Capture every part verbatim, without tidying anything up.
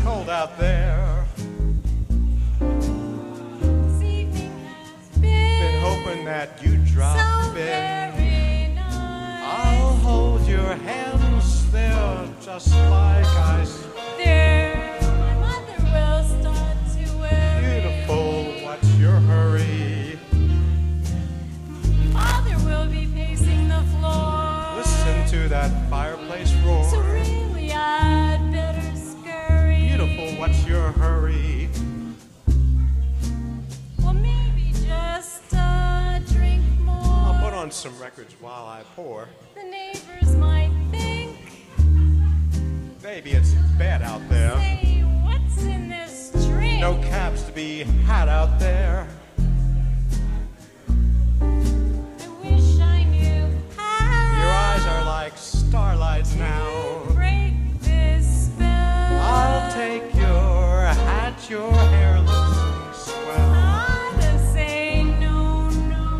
cold out there. This evening has been, Been hoping that you drop so in. very nice. I'll hold your hands there just like ice. There, my mother will start to worry. Beautiful, what's your hurry? Father will be pacing the floor. Listen to that fireplace roar. So really I'd better scurry. Beautiful, what's your hurry? Well, maybe just a drink more. I'll put on some records while I pour. The neighbors might think, Baby, it's bad out there. say, what's in this drink? No cabs to be had out there. I wish I knew how. Your eyes are like starlights now. Break this spell. I'll take your hat, your hair looks swell. Father say no, no.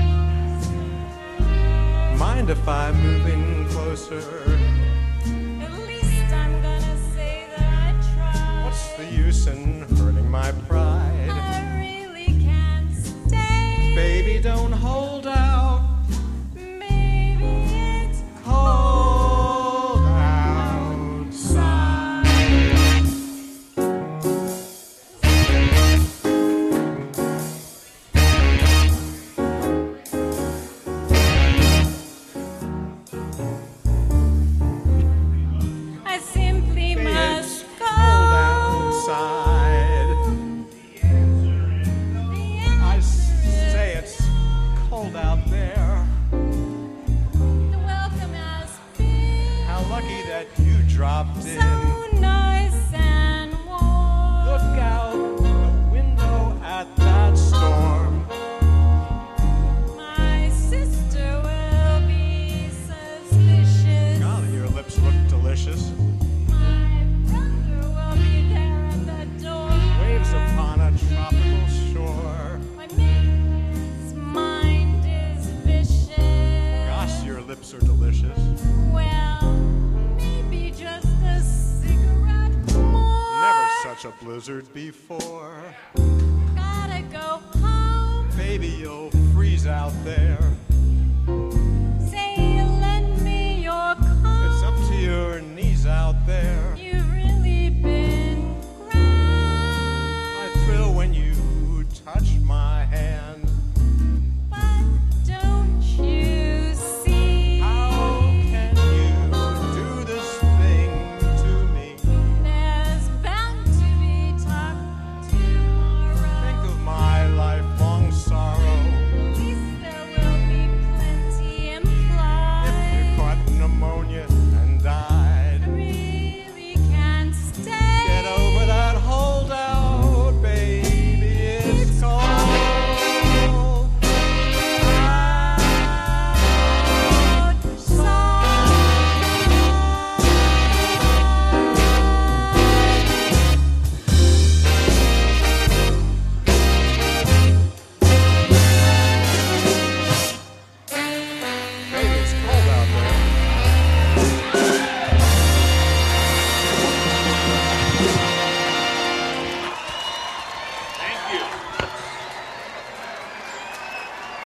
Mind if I'm moving closer? At least I'm gonna say that I tried. What's the use in hurting my pride? I really can't stay. Baby, don't hold out. Maybe it's Cold outside. I simply It's must go. cold outside. The I answer say it's cold out there. is the welcome has been How lucky that you dropped in. so nice and warm. Look out the window at that storm. My sister will be suspicious. Golly, your lips look delicious. My brother will be there at the door. Waves upon a tropical shore. My mate's mind is vicious. Gosh, your lips are delicious. Well, maybe just a cigarette more. Never such a blizzard before. Gotta go home. Baby, you'll freeze out there.